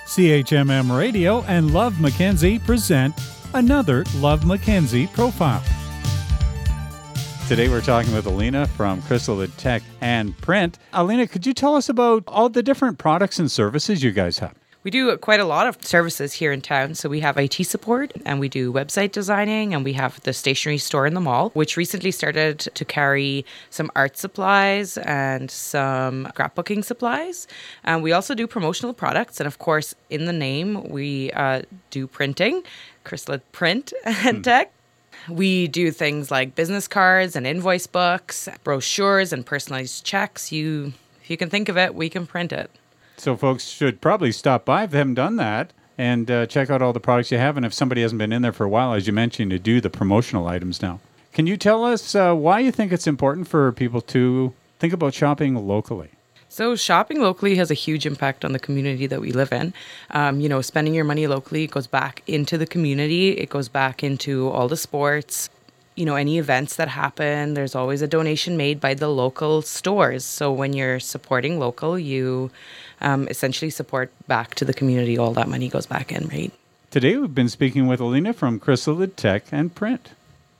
CHMM Radio and Love Mackenzie present another Love Mackenzie profile. Today we're talking with Alina from Chrysalid Tech and Print. Alina, could you tell us about all the different products and services you guys have? We do quite a lot of services here in town. So we have IT support and we do website designing and we have the stationery store in the mall, which recently started to carry some art supplies and some scrapbooking supplies. And we also do promotional products. And of course, in the name, we do printing, Chrysalid Print and Tech. We do things like business cards and invoice books, brochures and personalized checks. If you can think of it, we can print it. So folks should probably stop by if they haven't done that and check out all the products you have. And if somebody hasn't been in there for a while, as you mentioned, to do the promotional items now. Can you tell us why you think it's important for people to think about shopping locally? So shopping locally has a huge impact on the community that we live in. Spending your money locally goes back into the community. It goes back into all the sports. Any events that happen, there's always a donation made by the local stores. So when you're supporting local, you essentially support back to the community. All that money goes back in, right? Today we've been speaking with Alina from Chrysalid Tech and Print.